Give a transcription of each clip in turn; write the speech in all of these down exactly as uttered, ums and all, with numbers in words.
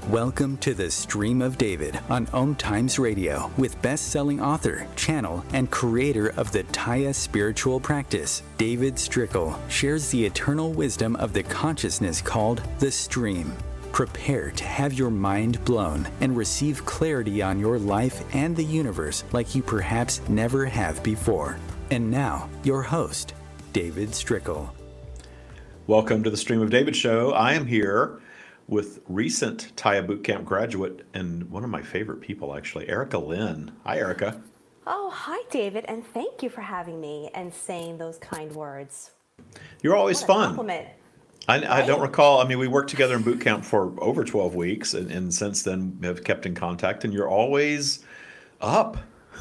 Welcome to the Stream of David on Om Times Radio with best-selling author, channel, and creator of the Taya spiritual practice, David Strickel, shares the eternal wisdom of the consciousness called the Stream. Prepare to have your mind blown and receive clarity on your life and the universe like you perhaps never have before. And now, your host, David Strickel. Welcome to the Stream of David show. I am here with recent Taya Bootcamp graduate and one of my favorite people, actually, Erica Lynn. Hi, Erica. Oh, hi, David, and thank you for having me and saying those kind words. You're always What a fun. compliment. I, Right? I don't recall. I mean, we worked together in boot camp for over twelve weeks, and, and since then have kept in contact. And you're always up,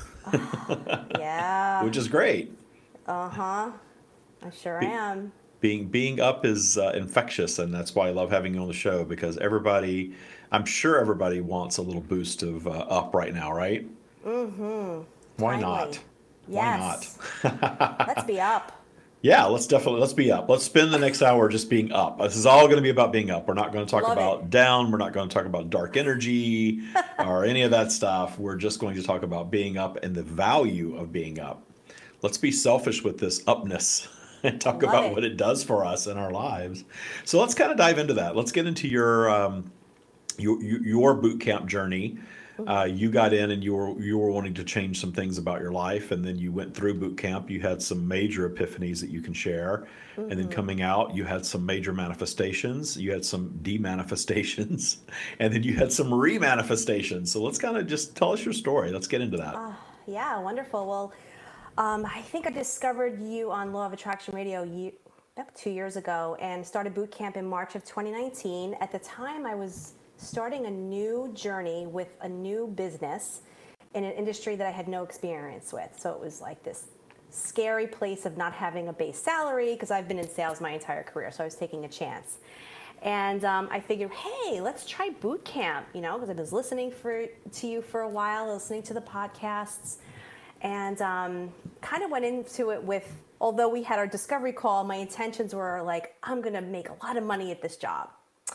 Yeah. which is great. Uh-huh. I sure Be- am. Being being up is uh, infectious, and that's why I love having you on the show, because everybody, I'm sure everybody wants a little boost of uh, up right now, right? Mm-hmm. Why Timely. not? Yes. Why not? Let's be up. Yeah, let's definitely, let's be up. Let's spend the next hour just being up. This is all going to be about being up. We're not going to talk Love about it. down. We're not going to talk about dark energy or any of that stuff. We're just going to talk about being up and the value of being up. Let's be selfish with this upness and talk Love about it. what it does for us in our lives. So let's kind of dive into that. Let's get into your um, your, your boot camp journey. Uh, you got in and you were you were wanting to change some things about your life, and then you went through boot camp. You had some major epiphanies that you can share, and then coming out, you had some major manifestations. You had some demanifestations, and then you had some remanifestations. So let's kind of just tell us your story. Let's get into that. Yeah, wonderful. Well, um, I think I discovered you on Law of Attraction Radio ye- about two years ago and started boot camp in March of twenty nineteen. At the time, I was starting a new journey with a new business in an industry that I had no experience with. So it was like this scary place of not having a base salary, because I've been in sales my entire career, so I was taking a chance. And um, I figured, hey, let's try boot camp, you know, because I was listening for to you for a while, listening to the podcasts, and um, kind of went into it with, although we had our discovery call, my intentions were like, I'm going to make a lot of money at this job.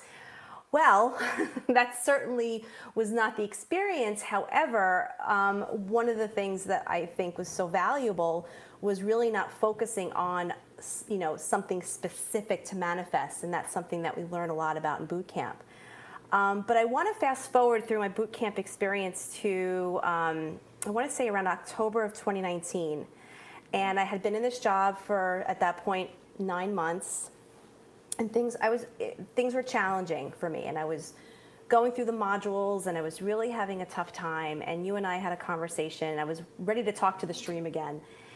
Well, that certainly was not the experience. However, um, one of the things that I think was so valuable was really not focusing on, you know, something specific to manifest, and that's something that we learn a lot about in boot camp. Um, but I want to fast forward through my boot camp experience to, um, I want to say around October of twenty nineteen, and I had been in this job for, at that point, nine months. And things I was things were challenging for me, and I was going through the modules, and I was really having a tough time. And you and I had a conversation. I was ready to talk to the stream again.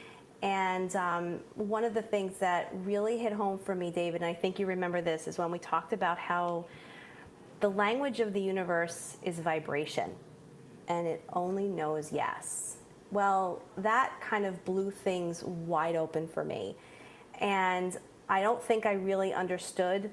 And um, one of the things that really hit home for me, David, and I think you remember this, is when we talked about how the language of the universe is vibration, and it only knows yes. Well, that kind of blew things wide open for me, and I don't think I really understood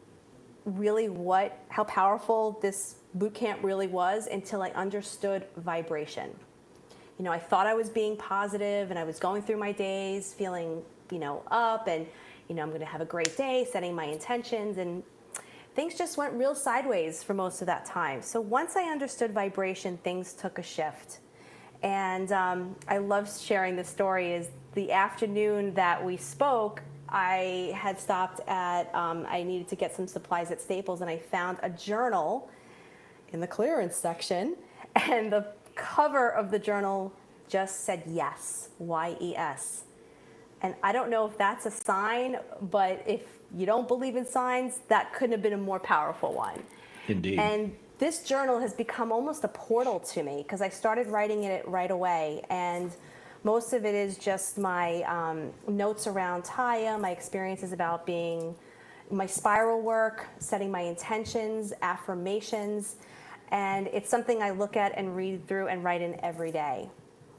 really what, how powerful this boot camp really was until I understood vibration. You know, I thought I was being positive, and I was going through my days feeling, you know, up, and, you know, I'm going to have a great day, setting my intentions, and things just went real sideways for most of that time. So once I understood vibration, things took a shift. And um, I love sharing this story. Is the afternoon that we spoke, I had stopped at, um, I needed to get some supplies at Staples, and I found a journal in the clearance section, and the cover of the journal just said yes, Y E S. And I don't know if that's a sign, but if you don't believe in signs, that couldn't have been a more powerful one. Indeed. And this journal has become almost a portal to me, because I started writing in it right away. And most of it is just my um, notes around Taya, my experiences about being, my spiral work, setting my intentions, affirmations, and it's something I look at and read through and write in every day.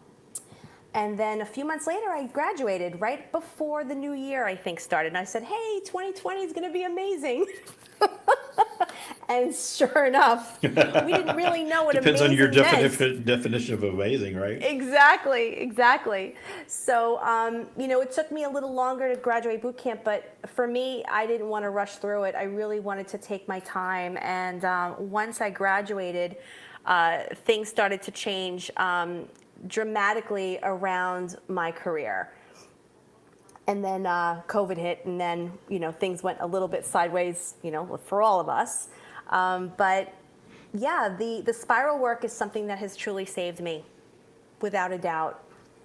And then a few months later, I graduated right before the new year, I think, started. And I said, hey, twenty twenty is going to be amazing. And sure enough, we didn't really know what Depends amazing on your meant. defini- definition of amazing, right? Exactly, exactly. So, um, you know, it took me a little longer to graduate boot camp, but for me, I didn't want to rush through it. I really wanted to take my time. And um, once I graduated, uh, things started to change um, dramatically around my career. And then uh, COVID hit, and then, you know, things went a little bit sideways, you know, for all of us. Um, but yeah, the, the spiral work is something that has truly saved me, without a doubt.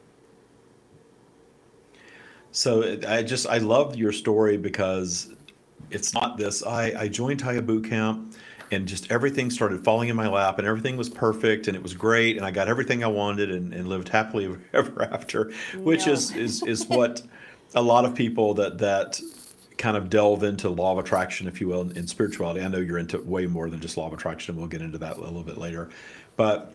So I just, I love your story because it's not this, I, I joined Taya Boot Camp and just everything started falling in my lap and everything was perfect and it was great and I got everything I wanted and, and lived happily ever after, which No. is, is, is what a lot of people that, that kind of delve into law of attraction, if you will, in spirituality. I know you're into way more than just law of attraction, and we'll get into that a little bit later. But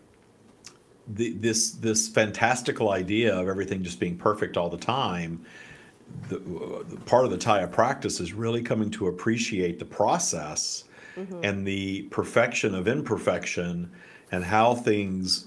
the, this this fantastical idea of everything just being perfect all the time, the, the part of the Taya practice is really coming to appreciate the process mm-hmm. and the perfection of imperfection and how things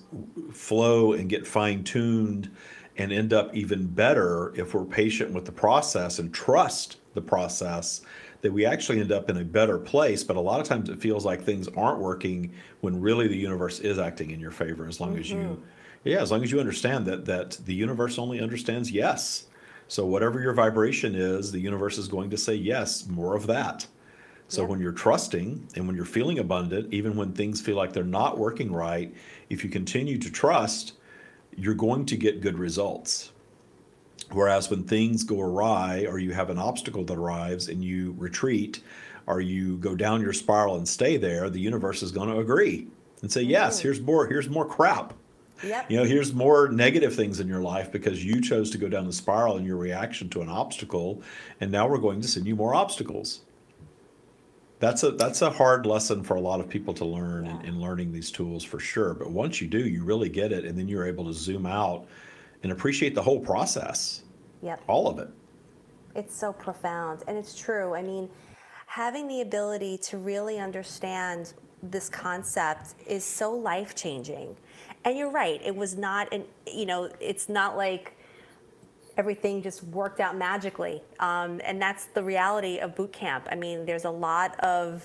flow and get fine-tuned and end up even better if we're patient with the process and trust the process, that we actually end up in a better place. But a lot of times it feels like things aren't working when really the universe is acting in your favor, as long mm-hmm. as you, yeah, as long as you understand that that the universe only understands yes. So whatever your vibration is, the universe is going to say yes, more of that. So yep. when you're trusting and when you're feeling abundant, even when things feel like they're not working right, if you continue to trust, you're going to get good results. Whereas when things go awry or you have an obstacle that arrives and you retreat or you go down your spiral and stay there, the universe is going to agree and say, yes, here's more, here's more crap. Yep. You know, here's more negative things in your life because you chose to go down the spiral in your reaction to an obstacle. And now we're going to send you more obstacles. That's a that's a hard lesson for a lot of people to learn yeah. in, in learning these tools for sure. But once you do, you really get it. And then you're able to zoom out and appreciate the whole process. Yep. All of it. It's so profound. And it's true. I mean, having the ability to really understand this concept is so life-changing. And you're right. It was not, an, you know, it's not like everything just worked out magically. Um, and that's the reality of boot camp. I mean, there's a lot of,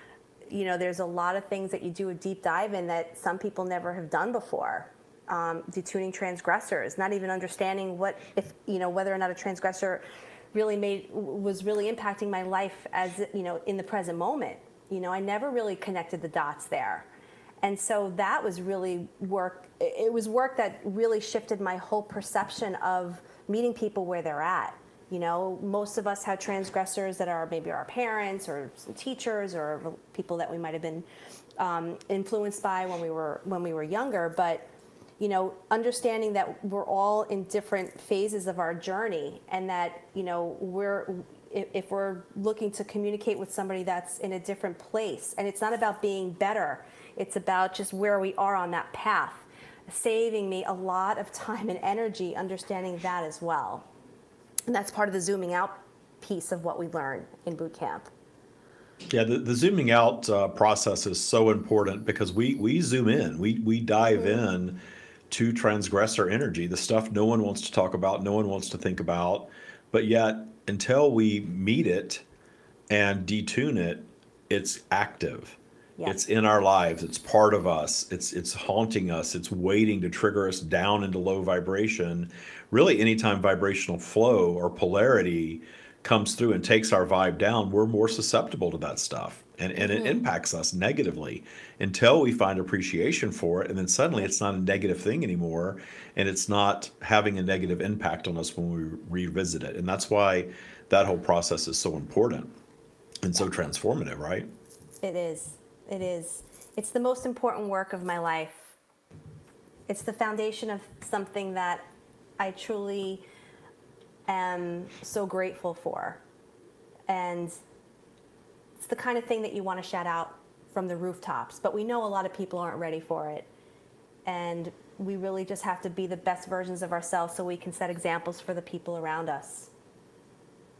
you know, there's a lot of things that you do a deep dive in that some people never have done before. Um, detuning transgressors, not even understanding what, if, you know, whether or not a transgressor really made, was really impacting my life as, you know, in the present moment. You know, I never really connected the dots there. And so that was really work, it was work that really shifted my whole perception of meeting people where they're at. You know, most of us have transgressors that are maybe our parents or some teachers or people that we might have been um, influenced by when we were when we were younger. But you know, understanding that we're all in different phases of our journey, and that, you know, we're if, if we're looking to communicate with somebody that's in a different place, and it's not about being better, it's about just where we are on that path, saving me a lot of time and energy understanding that as well. And that's part of the zooming out piece of what we learn in boot camp. Yeah, the, the zooming out uh, process is so important because we we zoom in, we we dive mm-hmm. in to transgressor energy, the stuff no one wants to talk about, no one wants to think about, but yet until we meet it and detune it, it's active. Yeah. It's in our lives. It's part of us. It's it's haunting us. It's waiting to trigger us down into low vibration. Really, anytime vibrational flow or polarity comes through and takes our vibe down, we're more susceptible to that stuff. And, and mm-hmm. it impacts us negatively until we find appreciation for it. And then suddenly it's not a negative thing anymore. And it's not having a negative impact on us when we revisit it. And that's why that whole process is so important and so transformative, right? It is. It is. It's the most important work of my life. It's the foundation of something that I truly am so grateful for. And it's the kind of thing that you want to shout out from the rooftops, but we know a lot of people aren't ready for it. And we really just have to be the best versions of ourselves so we can set examples for the people around us.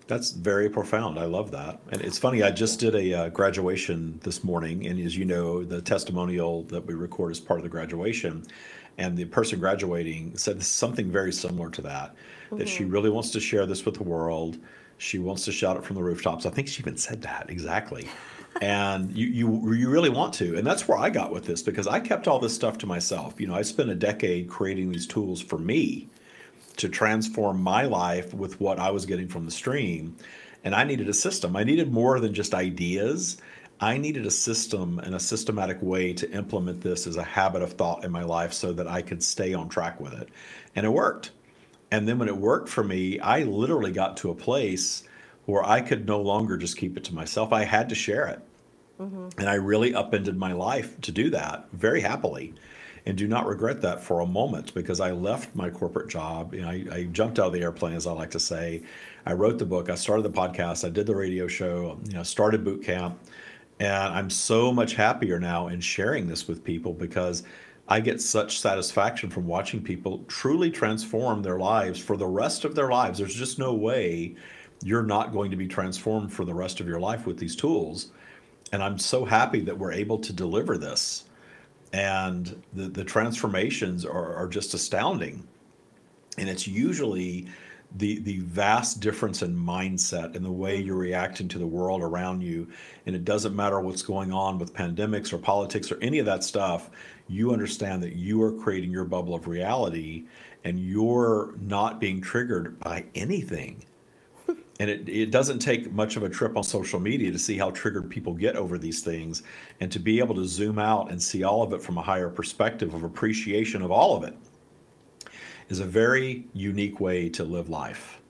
That's very profound. I love that. And it's funny, I just did a uh, graduation this morning. And as you know, the testimonial that we record is part of the graduation. And the person graduating said something very similar to that, that she really wants to share this with the world. She wants to shout it from the rooftops. I think she even said that exactly. And you, you, you really want to. And that's where I got with this, because I kept all this stuff to myself. You know, I spent a decade creating these tools for me to transform my life with what I was getting from the stream. And I needed a system. I needed more than just ideas. I needed a system and a systematic way to implement this as a habit of thought in my life so that I could stay on track with it. And it worked. And then when it worked for me, I literally got to a place where I could no longer just keep it to myself. I had to share it. And I really upended my life to do that very happily, and do not regret that for a moment, because I left my corporate job. You know, I, I jumped out of the airplane, as I like to say. I wrote the book. I started the podcast. I did the radio show. You know, started boot camp, and I'm so much happier now in sharing this with people, because I get such satisfaction from watching people truly transform their lives for the rest of their lives. There's just no way you're not going to be transformed for the rest of your life with these tools. And I'm so happy that we're able to deliver this. And the, the transformations are, are just astounding. And it's usually the the vast difference in mindset and the way you're reacting to the world around you. And it doesn't matter what's going on with pandemics or politics or any of that stuff. You understand that you are creating your bubble of reality, and you're not being triggered by anything. And it, it doesn't take much of a trip on social media to see how triggered people get over these things, and to be able to zoom out and see all of it from a higher perspective of appreciation of all of it is a very unique way to live life.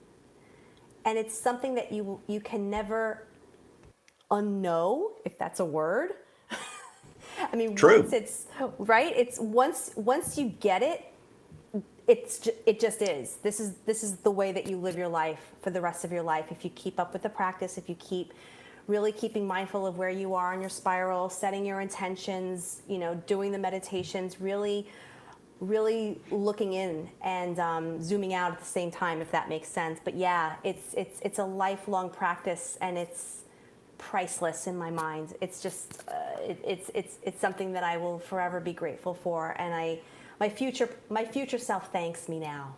And it's something that you you can never unknow, if that's a word. I mean, True. once it's right, it's once once you get it, it's ju- it just is. This is this is the way that you live your life for the rest of your life. If you keep up with the practice, if you keep really keeping mindful of where you are on your spiral, setting your intentions, you know, doing the meditations, really, really looking in and um, zooming out at the same time, if that makes sense. But yeah, it's it's it's a lifelong practice, and it's priceless in my mind. It's just uh, it, it's it's it's something that I will forever be grateful for, and I. My future, my future self thanks me now.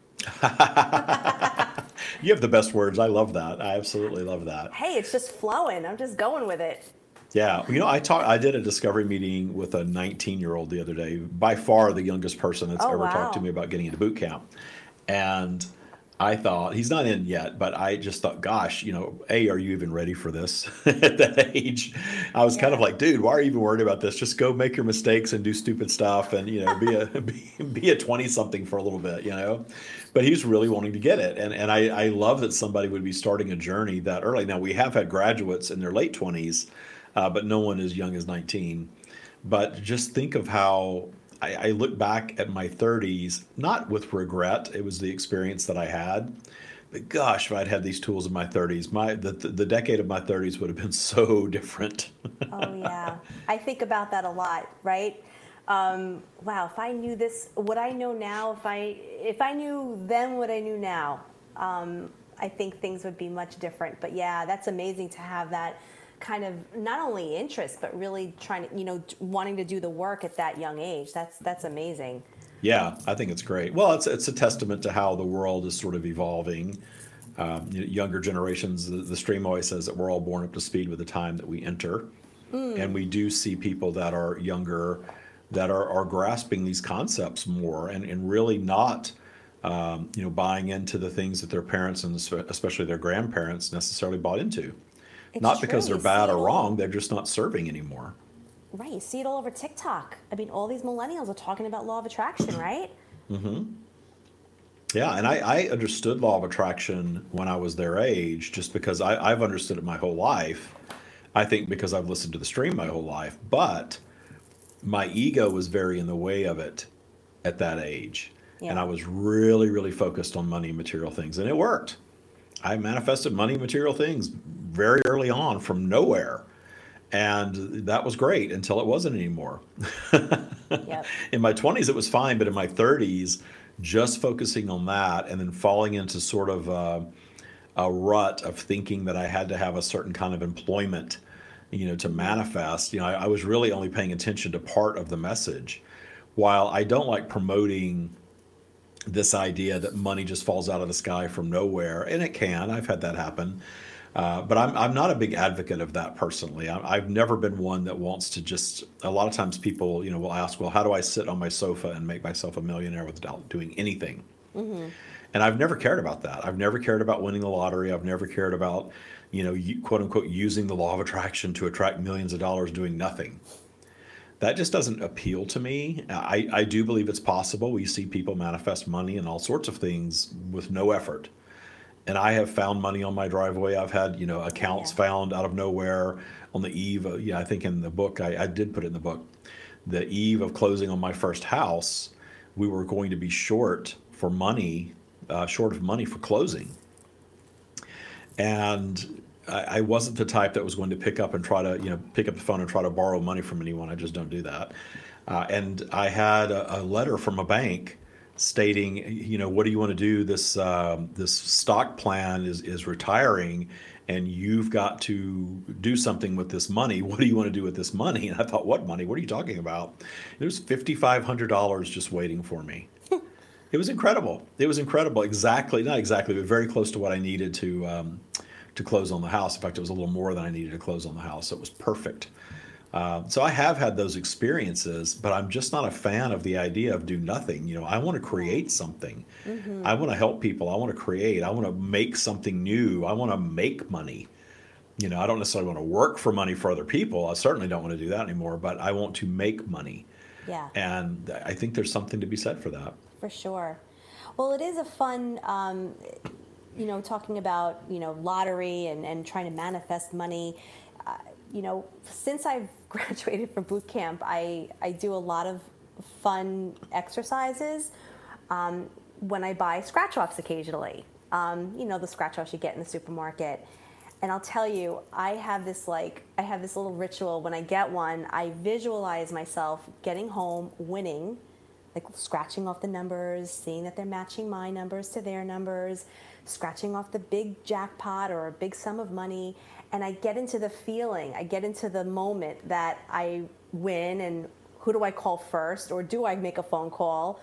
You have the best words. I love that. I absolutely love that. Hey, it's just flowing. I'm just going with it. Yeah, you know, I talked. I did a discovery meeting with a nineteen-year-old the other day. By far, the youngest person that's Oh, ever wow. talked to me about getting into boot camp. And I thought, he's not in yet, but I just thought, gosh, you know, A, are you even ready for this at that age? I was kind of Yeah. like, dude, why are you even worried about this? Just go make your mistakes and do stupid stuff, and, you know, be a be, be a twenty-something for a little bit, you know? But he was really wanting to get it. And and I, I love that somebody would be starting a journey that early. Now, we have had graduates in their late twenties, uh, but no one as young as nineteen. But just think of how I, I look back at my thirties, not with regret. It was the experience that I had. But gosh, if I'd had these tools in my thirties, my the, the decade of my thirties would have been so different. Oh yeah, I think about that a lot. Right? Um, wow, if I knew this, what I know now, if I if I knew then what I knew now, um, I think things would be much different. But yeah, that's amazing to have that kind of not only interest, but really trying to, you know, wanting to do the work at that young age. That's that's amazing. Yeah, I think it's great. Well, it's it's a testament to how the world is sort of evolving. Um, you know, younger generations, the, the stream always says that we're all born up to speed with the time that we enter. And we do see people that are younger that are, are grasping these concepts more, and, and really not, um, you know, buying into the things that their parents and espe- especially their grandparents necessarily bought into. It's Not because true. they're You bad see or it all- wrong, they're just not serving anymore. Right, you see it all over TikTok. I mean, all these millennials are talking about law of attraction, right? Yeah, and I, I understood law of attraction when I was their age, just because I, I've understood it my whole life. I think because I've listened to the stream my whole life, but my ego was very in the way of it at that age. And Yeah. I was really, really focused on money and material things, and it worked. I manifested money and material things very early on from nowhere. And that was great until it wasn't anymore. Yep. In my twenties, it was fine, but in my thirties, just focusing on that and then falling into sort of uh, a rut of thinking that I had to have a certain kind of employment, you know, to manifest. You know, I, I was really only paying attention to part of the message. While I don't like promoting this idea that money just falls out of the sky from nowhere, and it can, I've had that happen. Uh, but I'm I'm not a big advocate of that personally. I, I've never been one that wants to just. A lot of times, people, you know, will ask, "Well, how do I sit on my sofa and make myself a millionaire without doing anything?" Mm-hmm. And I've never cared about that. I've never cared about winning the lottery. I've never cared about, you know, quote unquote, using the law of attraction to attract millions of dollars doing nothing. That just doesn't appeal to me. I, I do believe it's possible. We see people manifest money and all sorts of things with no effort. And I have found money on my driveway. I've had, you know, accounts yeah. found out of nowhere on the eve of, yeah, I think in the book, I, I did put it in the book, the eve of closing on my first house, we were going to be short for money, uh, short of money for closing. And I, I wasn't the type that was going to pick up and try to, you know, pick up the phone and try to borrow money from anyone. I just don't do that. Uh, and I had a, a letter from a bank stating, you know, what do you want to do? This um, this stock plan is is retiring, and you've got to do something with this money. What do you want to do with this money? And I thought, what money? What are you talking about? There's five thousand five hundred dollars just waiting for me. It was incredible. It was incredible. Exactly, not exactly, but very close to what I needed to um, to close on the house. In fact, it was a little more than I needed to close on the house. So it was perfect. Uh, so I have had those experiences, but I'm just not a fan of the idea of do nothing. You know, I want to create something. Mm-hmm. I want to help people. I want to create. I want to make something new. I want to make money. You know, I don't necessarily want to work for money for other people. I certainly don't want to do that anymore, but I want to make money. Yeah. And I think there's something to be said for that. For sure. Well, it is a fun, um, you know, talking about, you know, lottery and, and trying to manifest money. Uh, you know, since I've graduated from boot camp, I, I do a lot of fun exercises um, when I buy scratch-offs occasionally. Um, you know, the scratch-offs you get in the supermarket. And I'll tell you, I have this like, I have this little ritual. When I get one, I visualize myself getting home, winning, like scratching off the numbers, seeing that they're matching my numbers to their numbers, scratching off the big jackpot or a big sum of money. And I get into the feeling, I get into the moment that I win, and who do I call first, or do I make a phone call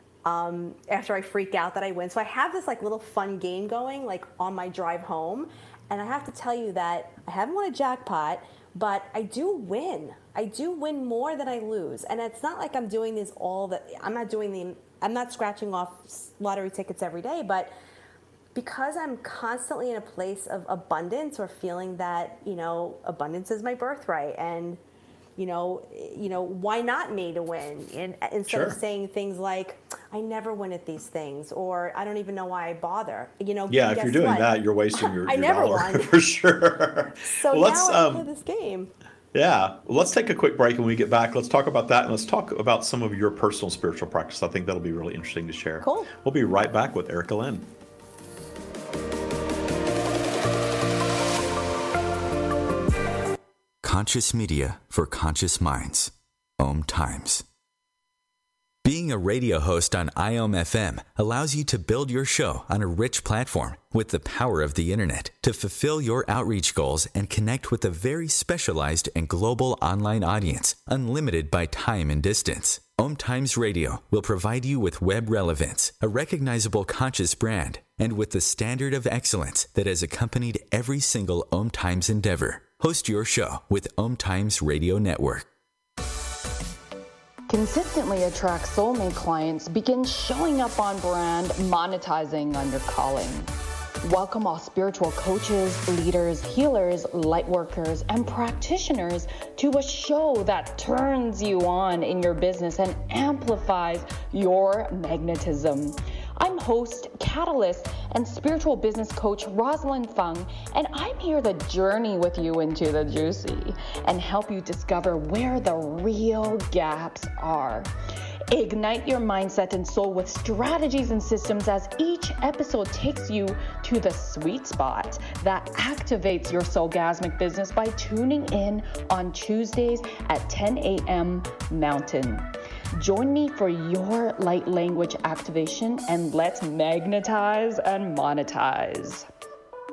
um, after I freak out that I win? So I have this like little fun game going like on my drive home. And I have to tell you that I haven't won a jackpot, but I do win. I do win more than I lose. And it's not like I'm doing this all the, I'm not doing the, I'm not scratching off lottery tickets every day, but because I'm constantly in a place of abundance, or feeling that, you know, abundance is my birthright, and, you know, you know, why not me to win? And instead Sure. of saying things like, I never win at these things, or I don't even know why I bother. You know, Yeah, if guess you're doing what? that, you're wasting your, I your never dollar won. for sure. So Well, let's, now I um, play this game. Yeah. Well, let's take a quick break, and when we get back, let's talk about that, and let's talk about some of your personal spiritual practice. I think that'll be really interesting to share. Cool. We'll be right back with Erica Lynn. Conscious media for conscious minds. Om Times. Being a radio host on I O M F M allows you to build your show on a rich platform with the power of the internet to fulfill your outreach goals and connect with a very specialized and global online audience, unlimited by time and distance. Om Times Radio will provide you with web relevance, a recognizable conscious brand, and with the standard of excellence that has accompanied every single Om Times endeavor. Host your show with Om Times Radio Network. Consistently attract soulmate clients, begin showing up on brand, monetizing on your calling. Welcome all spiritual coaches, leaders, healers, light workers, and practitioners to a show that turns you on in your business and amplifies your magnetism. I'm host, catalyst, and spiritual business coach Rosalind Fung, and I'm here to journey with you into the juicy and help you discover where the real gaps are. Ignite your mindset and soul with strategies and systems as each episode takes you to the sweet spot that activates your soulgasmic business by tuning in on Tuesdays at ten a.m. Mountain. Join me for your light language activation, and let's magnetize and monetize.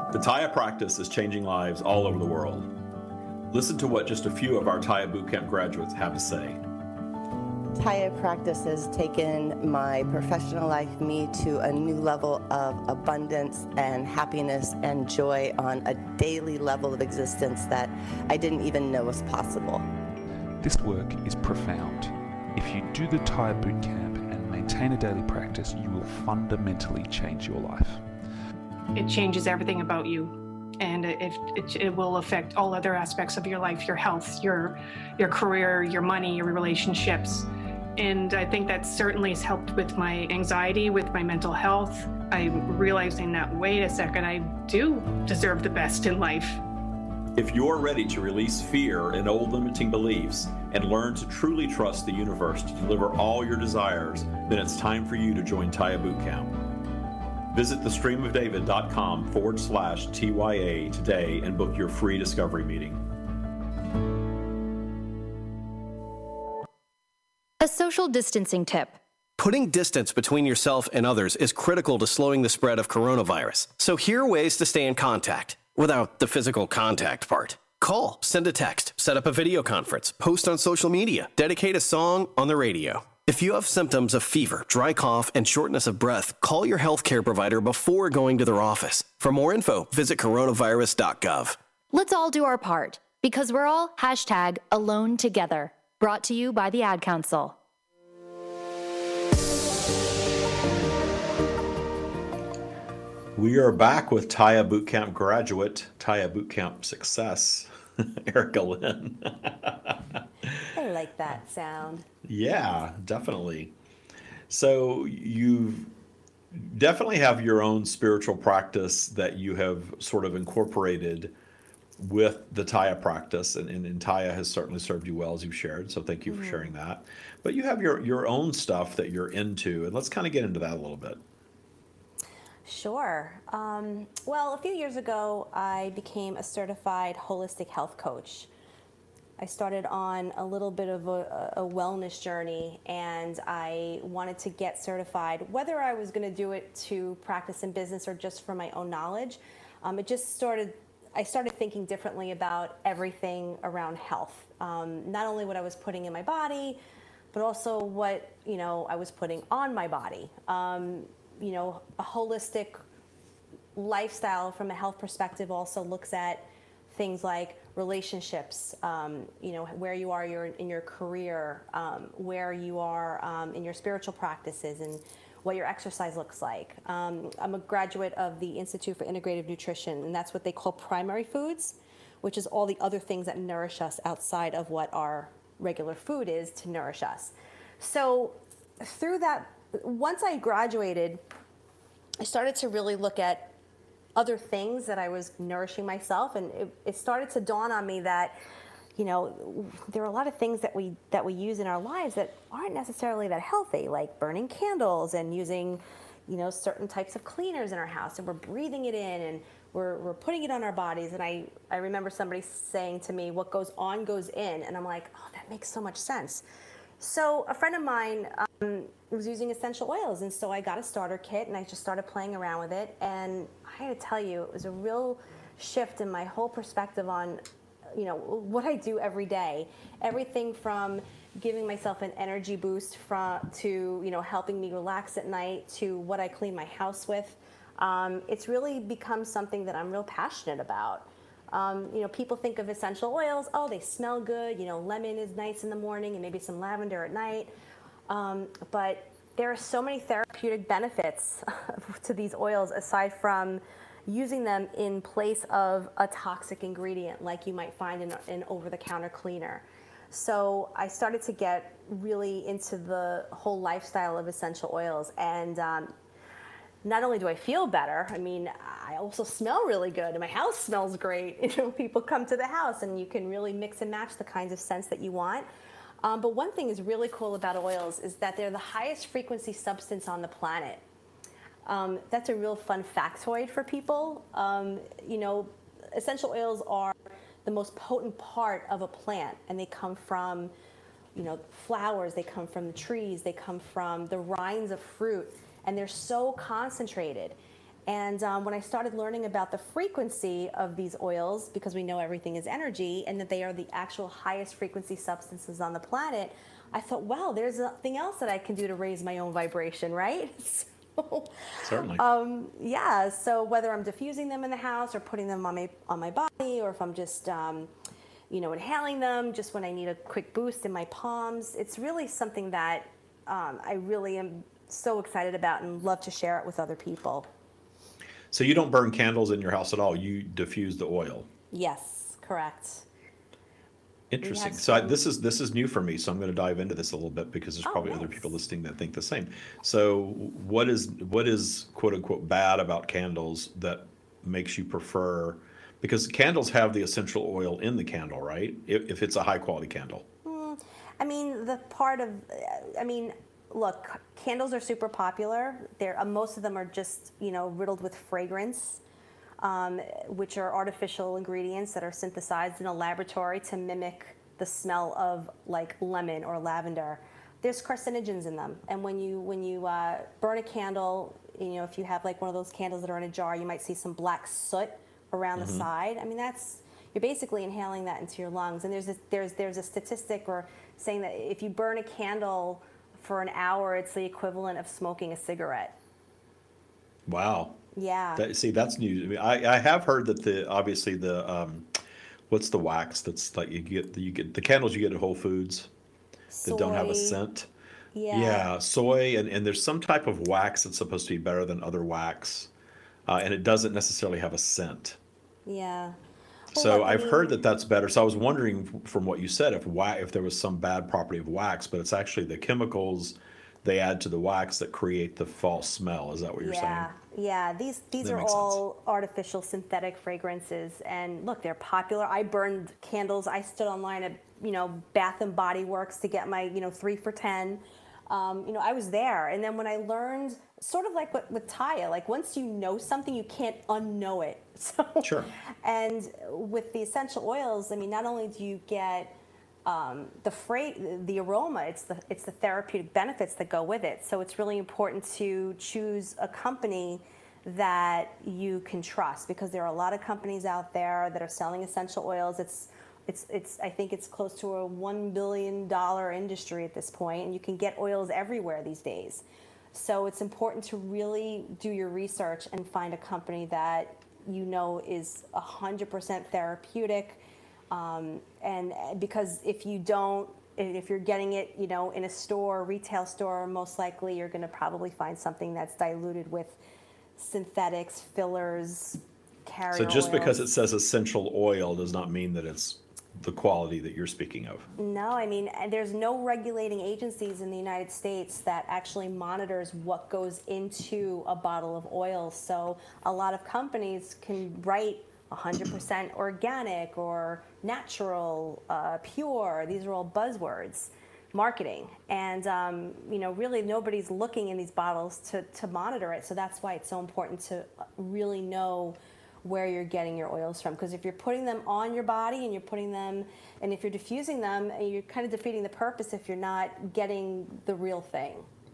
The Taya practice is changing lives all over the world. Listen to what just a few of our Taya Bootcamp graduates have to say. Taya practice has taken my professional life, me, to a new level of abundance and happiness and joy on a daily level of existence that I didn't even know was possible. This work is profound. If you do the Taya Bootcamp and maintain a daily practice, you will fundamentally change your life. It changes everything about you. And it, it, it will affect all other aspects of your life, your health, your your career, your money, your relationships. And I think that certainly has helped with my anxiety, with my mental health. I'm realizing that, wait a second, I do deserve the best in life. If you're ready to release fear and old limiting beliefs and learn to truly trust the universe to deliver all your desires, then it's time for you to join Taya Bootcamp. Visit thestreamofdavid.com forward slash TYA today and book your free discovery meeting. A social distancing tip. Putting distance between yourself and others is critical to slowing the spread of coronavirus. So here are ways to stay in contact without the physical contact part. Call, send a text, set up a video conference, post on social media, dedicate a song on the radio. If you have symptoms of fever, dry cough, and shortness of breath, call your healthcare provider before going to their office. For more info, visit coronavirus dot gov. Let's all do our part, because we're all hashtag alone together. Brought to you by the Ad Council. We are back with Taya Bootcamp graduate, Taya Bootcamp success, Erica Lynn. I like that sound. Yeah, definitely. So you definitely have your own spiritual practice that you have sort of incorporated with the Taya practice, and, and, and Taya has certainly served you well, as you've shared, so thank you for mm-hmm. sharing that. But you have your, your own stuff that you're into, and let's kind of get into that a little bit. Sure. Um, well, a few years ago, I became a certified holistic health coach. I started on a little bit of a, a wellness journey, and I wanted to get certified. Whether I was going to do it to practice in business or just for my own knowledge, um, it just started, I started thinking differently about everything around health. Um, not only what I was putting in my body, but also what, you know, I was putting on my body. Um, you know, a holistic lifestyle from a health perspective also looks at things like relationships, um, you know, where you are your, in your career, um, where you are um, in your spiritual practices, and what your exercise looks like. Um, I'm a graduate of the Institute for Integrative Nutrition, and that's what they call primary foods, which is all the other things that nourish us outside of what our regular food is to nourish us. So through that, once I graduated, I started to really look at other things that I was nourishing myself, and it, it started to dawn on me that, you know, there are a lot of things that we that we use in our lives that aren't necessarily that healthy, like burning candles and using, you know, certain types of cleaners in our house, and we're breathing it in and we're we're putting it on our bodies. And I, I remember somebody saying to me, what goes on goes in, and I'm like, oh, that makes so much sense. So a friend of mine um, was using essential oils, and so I got a starter kit, and I just started playing around with it. And I had to tell you, it was a real shift in my whole perspective on, you know, what I do every day. Everything from giving myself an energy boost from to, you know, helping me relax at night, to what I clean my house with. Um, it's really become something that I'm real passionate about. Um, you know, people think of essential oils, oh, they smell good, you know, lemon is nice in the morning and maybe some lavender at night. Um, but there are so many therapeutic benefits to these oils aside from using them in place of a toxic ingredient like you might find in an over-the-counter cleaner. So I started to get really into the whole lifestyle of essential oils, and um, not only do I feel better, I mean, I also smell really good, and my house smells great. You know, people come to the house, and you can really mix and match the kinds of scents that you want. Um, but one thing is really cool about oils is that they're the highest frequency substance on the planet. Um, that's a real fun factoid for people. Um, you know, essential oils are the most potent part of a plant, and they come from, you know, flowers, they come from the trees, they come from the rinds of fruit, and they're so concentrated. And um, when I started learning about the frequency of these oils, because we know everything is energy and that they are the actual highest frequency substances on the planet, I thought, wow, there's something else that I can do to raise my own vibration, right? So, Certainly. Um, yeah, so whether I'm diffusing them in the house or putting them on my on my body, or if I'm just, um, you know, inhaling them just when I need a quick boost in my palms, it's really something that um, I really am so excited about and love to share it with other people. So you don't burn candles in your house at all. You diffuse the oil. Yes, correct. Interesting. So I, this is this is new for me. So I'm going to dive into this a little bit because there's Oh, probably nice. other people listening that think the same. So what is what is quote unquote bad about candles that makes you prefer? Because candles have the essential oil in the candle, right? If, if it's a high quality candle. I mean, the part of, I mean, look, candles are super popular. They're, uh, most of them are just, you know, riddled with fragrance, um, which are artificial ingredients that are synthesized in a laboratory to mimic the smell of like lemon or lavender. There's carcinogens in them, and when you when you uh, burn a candle, you know, if you have like one of those candles that are in a jar, you might see some black soot around Mm-hmm. the side. I mean, that's, you're basically inhaling that into your lungs. And there's a, there's there's a statistic or saying that if you burn a candle for an hour, it's the equivalent of smoking a cigarette. Wow. Yeah. That, see, that's new. I, mean, I I have heard that the obviously the um, what's the wax that's like you get you get the candles you get at Whole Foods that don't have a Soy. scent. Yeah. Yeah, soy, and, and there's some type of wax that's supposed to be better than other wax, uh, and it doesn't necessarily have a scent. Yeah. Well, So look, I I've mean- heard that that's better. So I was wondering f- from what you said if wa- if there was some bad property of wax, but it's actually the chemicals they add to the wax that create the false smell. Is that what you're Yeah, saying? yeah. These these That are makes sense. all artificial synthetic fragrances, and look, they're popular. I burned candles. I stood online at you know Bath and Body Works to get my you know three for ten. Um, you know, I was there, and then when I learned, sort of like with, with Taya, like once you know something, you can't unknow it. So, Sure. And with the essential oils, I mean, not only do you get um, the fra- the aroma, it's the it's the therapeutic benefits that go with it. So it's really important to choose a company that you can trust, because there are a lot of companies out there that are selling essential oils. It's It's, it's, I think it's close to a one billion dollars industry at this point, and you can get oils everywhere these days. So it's important to really do your research and find a company that you know is one hundred percent therapeutic. Um, and because if you don't, if you're getting it, you know, in a store, retail store, most likely you're going to probably find something that's diluted with synthetics, fillers, carrier So just because oils. it says essential oil does not mean that it's the quality that you're speaking of. No, I mean, and there's no regulating agencies in the United States that actually monitors what goes into a bottle of oil. So a lot of companies can write one hundred percent organic or natural, uh, pure. These are all buzzwords, marketing. And, um, you know, really nobody's looking in these bottles to, to monitor it. So that's why it's so important to really know where you're getting your oils from, because if you're putting them on your body and you're putting them, and if you're diffusing them, you're kind of defeating the purpose if you're not getting the real thing.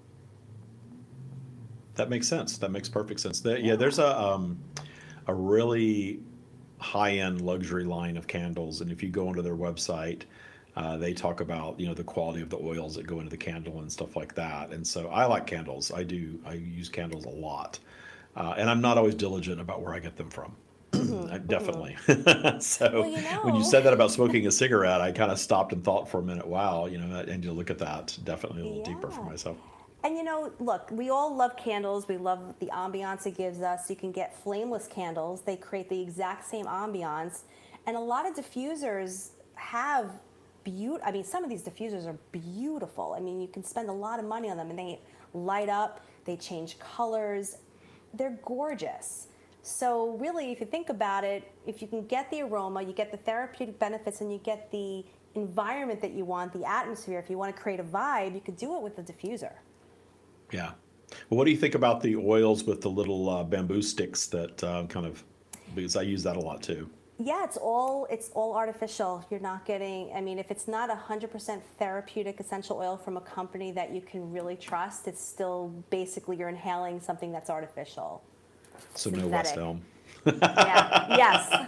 That makes sense. That makes perfect sense. There, yeah, there's a um, a really high-end luxury line of candles, and if you go onto their website, uh, they talk about you know the quality of the oils that go into the candle and stuff like that. And so I like candles. I do. I use candles a lot. Uh, and I'm not always diligent about where I get them from. I- Definitely. So Well, you when you know. said that about smoking a cigarette, I kind of stopped and thought for a minute, wow, you know, and you look at that, definitely a little deeper for Yeah. myself. And you know, look, we all love candles. We love the ambiance it gives us. You can get flameless candles. They create the exact same ambiance. And a lot of diffusers have beaut. I mean, some of these diffusers are beautiful. I mean, you can spend a lot of money on them, and they light up. They change colors. They're gorgeous. So really, if you think about it, if you can get the aroma, you get the therapeutic benefits, and you get the environment that you want, the atmosphere, if you want to create a vibe, you could do it with a diffuser. Yeah. Well, what do you think about the oils with the little uh, bamboo sticks that uh, kind of, because I use that a lot too. Yeah, it's all it's all artificial. You're not getting, I mean, if it's not one hundred percent therapeutic essential oil from a company that you can really trust, it's still basically you're inhaling something that's artificial. So no West Synthetic. Elm. Yeah.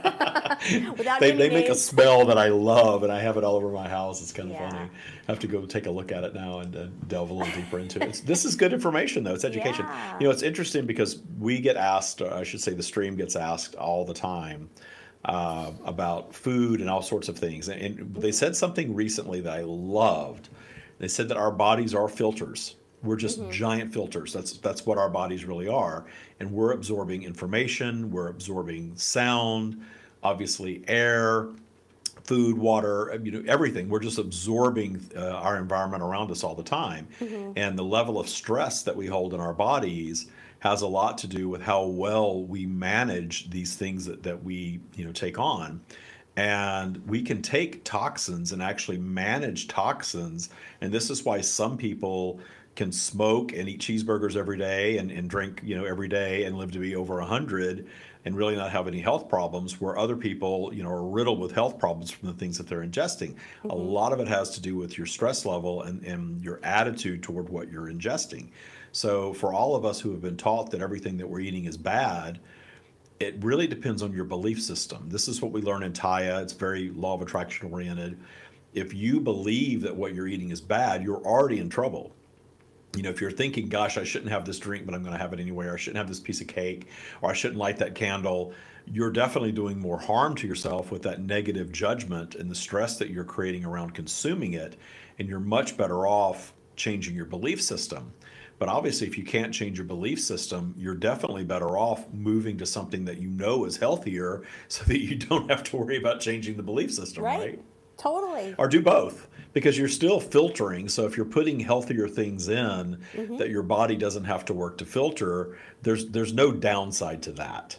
Yes. Without They, naming they make a names. smell that I love, and I have it all over my house. It's kind of Yeah. funny. I have to go take a look at it now and uh, delve a little deeper into it. It's, this is good information, though. It's education. Yeah. You know, it's interesting because we get asked, or I should say the stream gets asked all the time uh, about food and all sorts of things. And, and they said something recently that I loved. They said that our bodies are filters. We're just Mm-hmm. giant filters. That's that's what our bodies really are. And we're absorbing information, we're absorbing sound, obviously air, food, water, you know, everything. We're just absorbing uh, our environment around us all the time. Mm-hmm. And the level of stress that we hold in our bodies has a lot to do with how well we manage these things that, that we, you know, take on. And we can take toxins and actually manage toxins. And this is why some people can smoke and eat cheeseburgers every day and, and drink, you know, every day and live to be over a hundred and really not have any health problems, where other people, you know, are riddled with health problems from the things that they're ingesting. A lot of it has to do with your stress level and, and your attitude toward what you're ingesting. So for all of us who have been taught that everything that we're eating is bad, it really depends on your belief system. This is what we learn in Taya. It's very law of attraction oriented. If you believe that what you're eating is bad, you're already in trouble. You know, if you're thinking, gosh, I shouldn't have this drink, but I'm going to have it anyway, or I shouldn't have this piece of cake, or I shouldn't light that candle, you're definitely doing more harm to yourself with that negative judgment and the stress that you're creating around consuming it. And you're much better off changing your belief system. But obviously, if you can't change your belief system, you're definitely better off moving to something that you know is healthier so that you don't have to worry about changing the belief system, Right. right? Totally. Or do both, because you're still filtering. So if you're putting healthier things in Mm-hmm. that your body doesn't have to work to filter, there's there's no downside to that.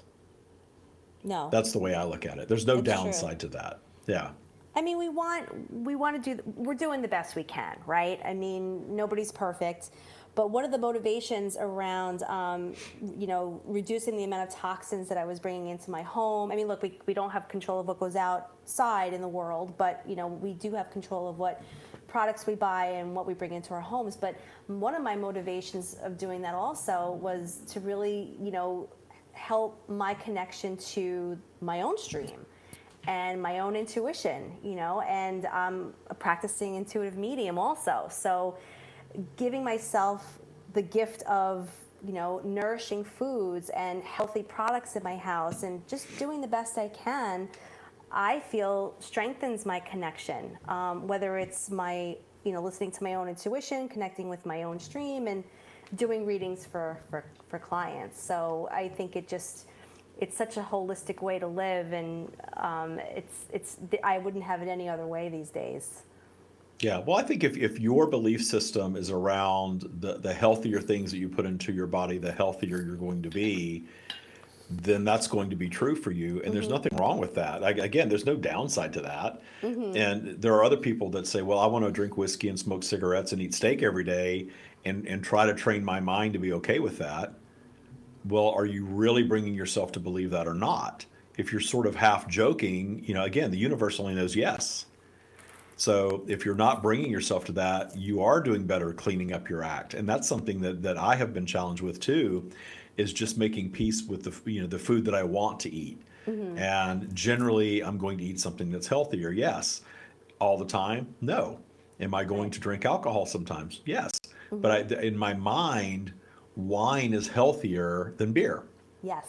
No. That's the way I look at it. There's no It's true. downside to that. Yeah. I mean, we want we want to do. We're doing the best we can, right? I mean, nobody's perfect, but one of the motivations around, um, you know, reducing the amount of toxins that I was bringing into my home. I mean, look, we we don't have control of what goes outside in the world, but you know, we do have control of what products we buy and what we bring into our homes. But one of my motivations of doing that also was to really, you know, help my connection to my own stream and my own intuition, you know, and I'm a practicing intuitive medium also. So giving myself the gift of, you know, nourishing foods and healthy products in my house and just doing the best I can, I feel strengthens my connection, um, whether it's my, you know, listening to my own intuition, connecting with my own stream, and doing readings for, for, for clients. So I think it just, it's such a holistic way to live, and um, it's it's I wouldn't have it any other way these days. Yeah, well, I think if, if your belief system is around the, the healthier things that you put into your body, the healthier you're going to be, then that's going to be true for you. And mm-hmm. there's nothing wrong with that. I, again, there's no downside to that. Mm-hmm. And there are other people that say, well, I want to drink whiskey and smoke cigarettes and eat steak every day and, and try to train my mind to be okay with that. Well, are you really bringing yourself to believe that or not? If you're sort of half joking, you know, again, the universe only knows yes. So if you're not bringing yourself to that, you are doing better cleaning up your act. And that's something that, that I have been challenged with too, is just making peace with the, you know, the food that I want to eat. Mm-hmm. And generally I'm going to eat something that's healthier. Yes. All the time? No. Am I going to drink alcohol sometimes? Yes. Mm-hmm. But I, in my mind, wine is healthier than beer. Yes.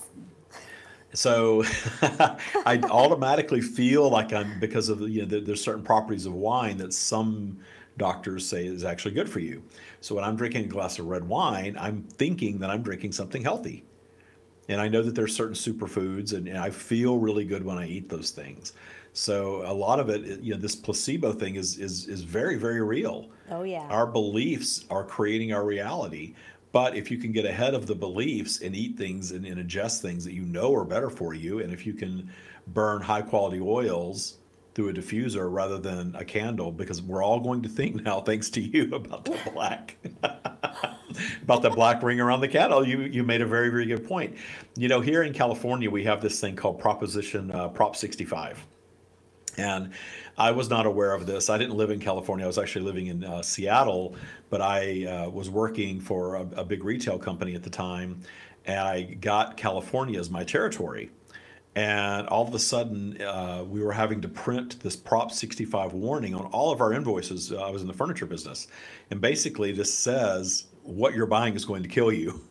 So I automatically feel like I'm, because of, you know, there's certain properties of wine that some doctors say is actually good for you. So when I'm drinking a glass of red wine, I'm thinking that I'm drinking something healthy. And I know that there's certain superfoods, and, and I feel really good when I eat those things. So a lot of it, you know, this placebo thing is is is very, very real. Oh, yeah. Our beliefs are creating our reality. But if you can get ahead of the beliefs and eat things and, and ingest things that you know are better for you, and if you can burn high quality oils through a diffuser rather than a candle, because we're all going to think now, thanks to you, about the black, about the black ring around the candle. You you made a very, very good point. You know, here in California, we have this thing called Proposition uh, Prop sixty-five. And I was not aware of this. I didn't live in California. I was actually living in uh, Seattle, but I uh, was working for a, a big retail company at the time, and I got California as my territory. And all of a sudden, uh, we were having to print this Prop sixty-five warning on all of our invoices. Uh, I was in the furniture business. And basically, this says what you're buying is going to kill you.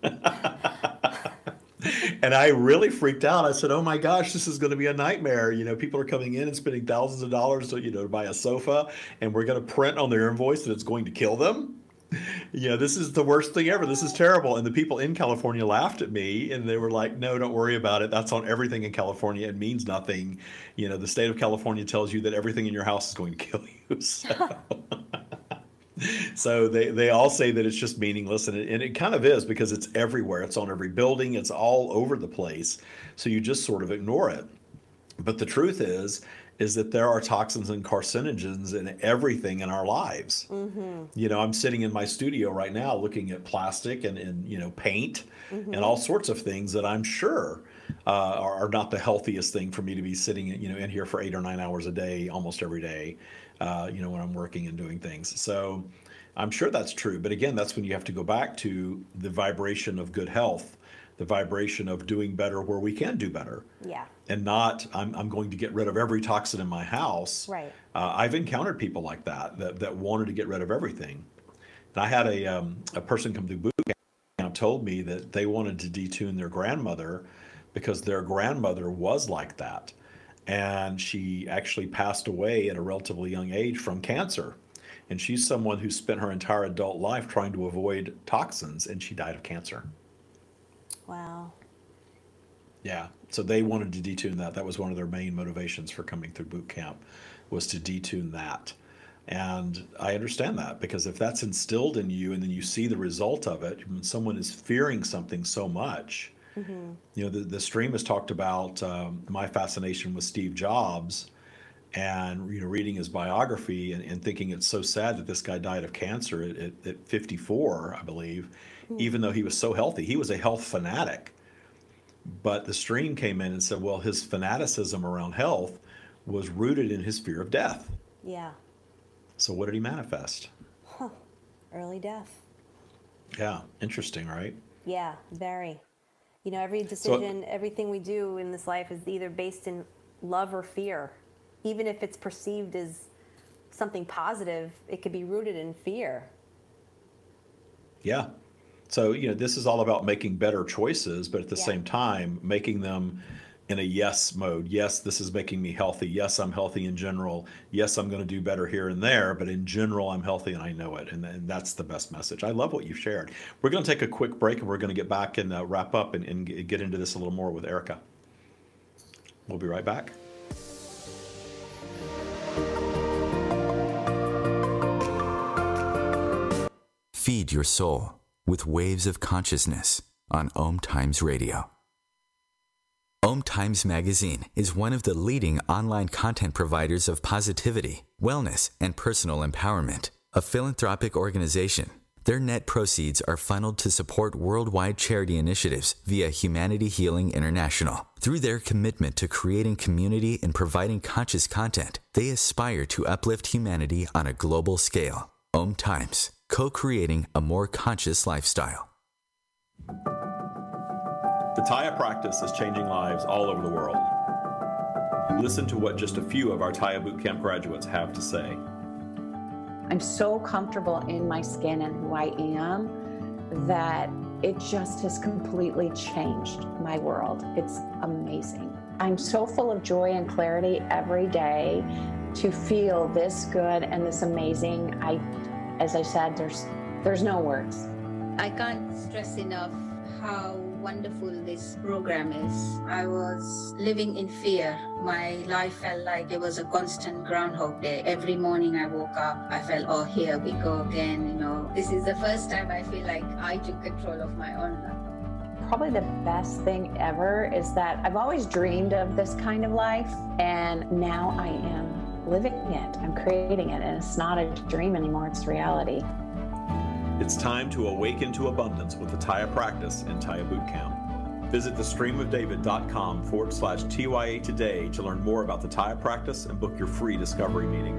And I really freaked out. I said, oh my gosh, this is going to be a nightmare. You know, people are coming in and spending thousands of dollars to, you know, to buy a sofa, and we're going to print on their invoice that it's going to kill them. You know, this is the worst thing ever. This is terrible. And the people in California laughed at me, and they were like, no, don't worry about it. That's on everything in California. It means nothing. You know, the state of California tells you that everything in your house is going to kill you. So, so they, they all say that it's just meaningless, and it, and it kind of is, because it's everywhere. It's on every building. It's all over the place. So you just sort of ignore it. But the truth is, is that there are toxins and carcinogens in everything in our lives. Mm-hmm. You know, I'm sitting in my studio right now looking at plastic and, and you know, paint mm-hmm. and all sorts of things that I'm sure uh, are, are not the healthiest thing for me to be sitting, you know, in here for eight or nine hours a day, almost every day, uh, you know, when I'm working and doing things. So I'm sure that's true. But again, that's when you have to go back to the vibration of good health, the vibration of doing better where we can do better. Yeah. And not, I'm, I'm going to get rid of every toxin in my house. Right. Uh, I've encountered people like that, that, that wanted to get rid of everything. And I had a, um, a person come through boot camp and told me that they wanted to detune their grandmother because their grandmother was like that. And she actually passed away at a relatively young age from cancer. And she's someone who spent her entire adult life trying to avoid toxins, and she died of cancer. Wow. Yeah. So they wanted to detune that. That was one of their main motivations for coming through boot camp, was to detune that. And I understand that, because if that's instilled in you and then you see the result of it, when someone is fearing something so much, mm-hmm. you know, the, the stream has talked about um, my fascination with Steve Jobs, and, you know, reading his biography and, and thinking it's so sad that this guy died of cancer at, at, at fifty-four, I believe, mm-hmm. even though he was so healthy. He was a health fanatic. But the stream came in and said, well, his fanaticism around health was rooted in his fear of death. Yeah. So what did he manifest? Huh. Early death. Yeah. Interesting, right? Yeah, very. You know, every decision, so, everything we do in this life is either based in love or fear. Even if it's perceived as something positive, it could be rooted in fear. Yeah. So, you know, this is all about making better choices, but at the yeah. same time, making them in a yes mode. Yes, this is making me healthy. Yes, I'm healthy in general. Yes, I'm going to do better here and there, but in general, I'm healthy and I know it. And, and that's the best message. I love what you've shared. We're going to take a quick break, and we're going to get back and uh, wrap up and, and get into this a little more with Erica. We'll be right back. Feed your soul with Waves of Consciousness on Om Times Radio. Om Times Magazine is one of the leading online content providers of positivity, wellness, and personal empowerment. A philanthropic organization, their net proceeds are funneled to support worldwide charity initiatives via Humanity Healing International. Through their commitment to creating community and providing conscious content, they aspire to uplift humanity on a global scale. Om Times, co-creating a more conscious lifestyle. The Taya practice is changing lives all over the world. Listen to what just a few of our Taya Bootcamp graduates have to say. I'm so comfortable in my skin and who I am that it just has completely changed my world. It's amazing. I'm so full of joy and clarity every day to feel this good and this amazing. I, as I said, there's there's no words. I can't stress enough how wonderful this program is. I was living in fear. My life felt like it was a constant Groundhog Day. Every morning I woke up, I felt, oh, here we go again. You know, this is the first time I feel like I took control of my own life. Probably the best thing ever is that I've always dreamed of this kind of life, and now I am living it. I'm creating it, and it's not a dream anymore, it's reality. It's time to awaken to abundance with the Taya practice and Taya Bootcamp. Visit thestreamofdavid.com forward slash TYA today to learn more about the Taya practice and book your free discovery meeting.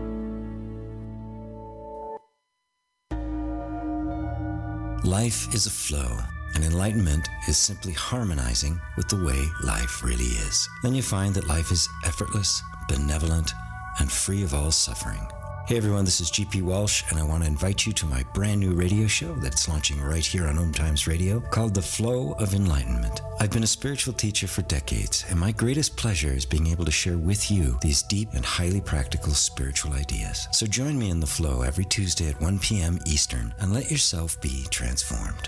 Life is a flow, and enlightenment is simply harmonizing with the way life really is. Then you find that life is effortless, benevolent, and free of all suffering. Hey everyone, this is G P Walsh, and I want to invite you to my brand new radio show that's launching right here on Om Times Radio called The Flow of Enlightenment. I've been a spiritual teacher for decades, and my greatest pleasure is being able to share with you these deep and highly practical spiritual ideas. So join me in The Flow every Tuesday at one p.m. Eastern and let yourself be transformed.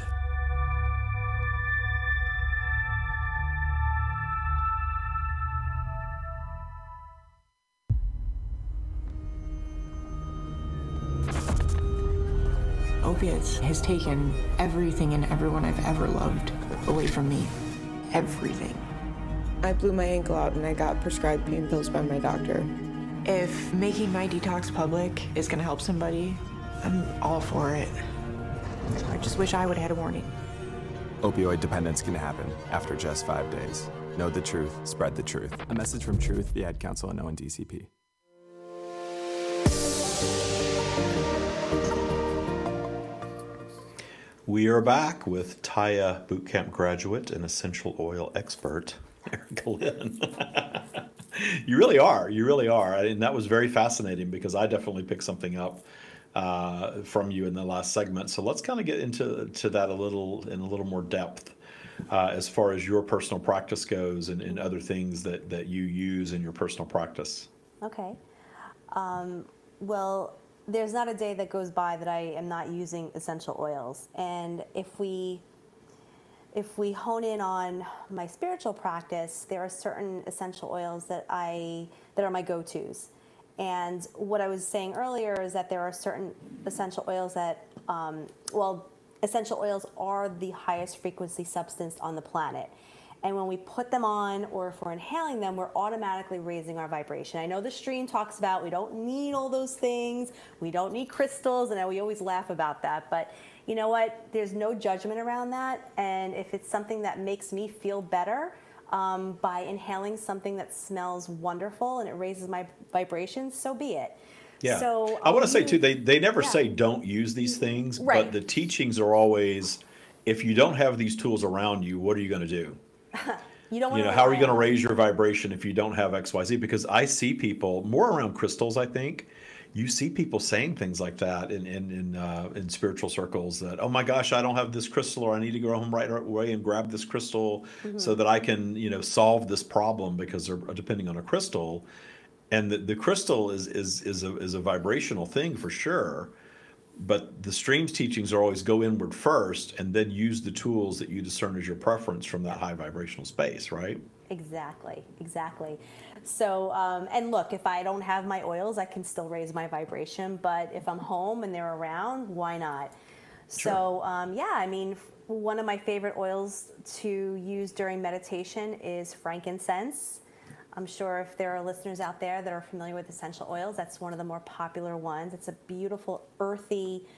Opiates has taken everything and everyone I've ever loved away from me. Everything. I blew my ankle out and I got prescribed pain pills by my doctor. If making my detox public is gonna help somebody, I'm all for it. I just wish I would have had a warning. Opioid dependence can happen after just five days. Know the truth, spread the truth. A message from Truth, the Ad Council, and O N D C P. We are back with Taya Bootcamp graduate and essential oil expert, Erica Lynn. You really are. You really are. And that was very fascinating because I definitely picked something up uh, from you in the last segment. So let's kind of get into to that a little in a little more depth uh, as far as your personal practice goes and, and other things that, that you use in your personal practice. Okay. Um, well, there's not a day that goes by that I am not using essential oils. And if we if we hone in on my spiritual practice, there are certain essential oils that I that are my go-tos. And what I was saying earlier is that there are certain essential oils that, um, well, essential oils are the highest frequency substance on the planet. And when we put them on, or if we're inhaling them, we're automatically raising our vibration. I know the stream talks about we don't need all those things, we don't need crystals, and we always laugh about that. But you know what? There's no judgment around that. And if it's something that makes me feel better um, by inhaling something that smells wonderful and it raises my vibrations, so be it. Yeah. So I want to say use, too, they, they never yeah. say don't use these things, Right. but the teachings are always, if you don't have these tools around you, what are you going to do? You don't want You know, to how are you going to raise your vibration if you don't have X Y Z? Because I see people more around crystals, I think. You see people saying things like that in in in, uh, in spiritual circles that, oh my gosh, I don't have this crystal, or I need to go home right away and grab this crystal Mhm. so that I can, you know, solve this problem because they're depending on a crystal. And the, the crystal is is is a is a vibrational thing for sure. But the stream's teachings are always go inward first and then use the tools that you discern as your preference from that high vibrational space, right? Exactly, exactly. So, um, and look, if I don't have my oils, I can still raise my vibration. But if I'm home and they're around, why not? Sure. So, um, yeah, I mean, one of my favorite oils to use during meditation is frankincense. I'm sure if there are listeners out there that are familiar with essential oils, that's one of the more popular ones. It's a beautiful, earthy,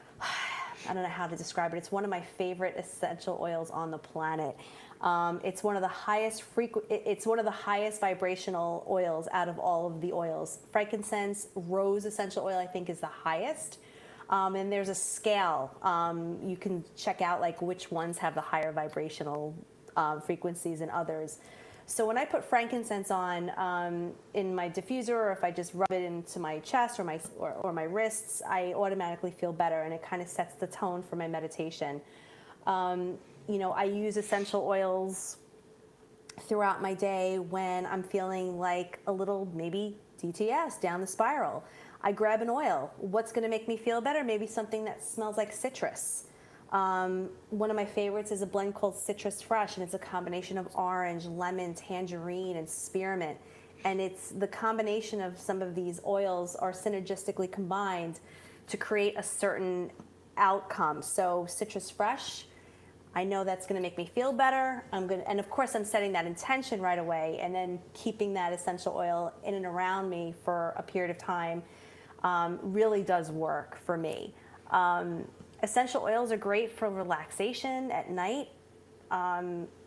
I don't know how to describe it. It's one of my favorite essential oils on the planet. Um, it's one of the highest frequ- It's one of the highest vibrational oils out of all of the oils. Frankincense, rose essential oil, I think, is the highest. Um, and there's a scale. Um, you can check out like which ones have the higher vibrational um, frequencies and others. So when I put frankincense on um, in my diffuser, or if I just rub it into my chest or my or, or my wrists, I automatically feel better, and it kind of sets the tone for my meditation. Um, you know, I use essential oils throughout my day when I'm feeling like a little maybe D T S, down the spiral. I grab an oil. What's going to make me feel better? Maybe something that smells like citrus. Um, one of my favorites is a blend called Citrus Fresh, and it's a combination of orange, lemon, tangerine, and spearmint. And it's the combination of some of these oils are synergistically combined to create a certain outcome. So Citrus Fresh, I know that's going to make me feel better. I'm going to, and of course I'm setting that intention right away, and then keeping that essential oil in and around me for a period of time um, really does work for me. Um, Essential oils are great for relaxation at night. Um,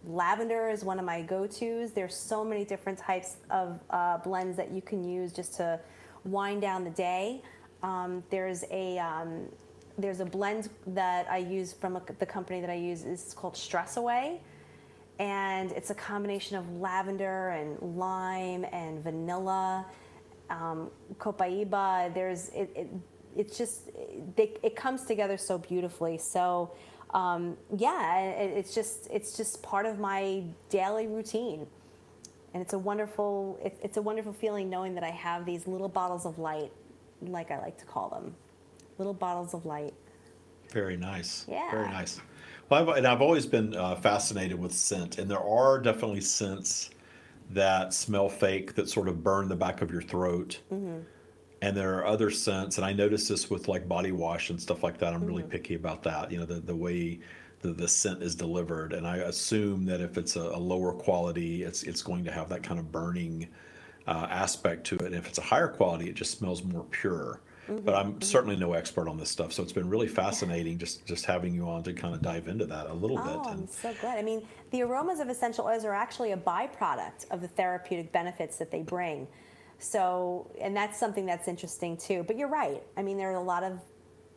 lavender is one of my go-tos. There's so many different types of uh, blends that you can use just to wind down the day. Um, there's a um, there's a blend that I use from a, the company that I use. It's called Stress Away, and it's a combination of lavender and lime and vanilla, um, copaiba. There's it, it it's just they, it comes together so beautifully. So. Um, yeah, it, it's just it's just part of my daily routine, and it's a wonderful it, it's a wonderful feeling knowing that I have these little bottles of light, like I like to call them, little bottles of light. Very nice. Yeah. Very nice. Well, I've, and I've always been uh, fascinated with scent, and there are definitely scents that smell fake that sort of burn the back of your throat. Mm-hmm. And there are other scents, and I notice this with like body wash and stuff like that. I'm really Mhm. picky about that. You know, the the way the, the scent is delivered, and I assume that if it's a, a lower quality, it's it's going to have that kind of burning uh, aspect to it. And if it's a higher quality, it just smells more pure. But I'm certainly no expert on this stuff, so it's been really fascinating just just having you on to kind of dive into that a little Oh, bit. I'm And so glad. I mean, the aromas of essential oils are actually a byproduct of the therapeutic benefits that they bring. So, and that's something that's interesting too. But you're right. I mean, there are a lot of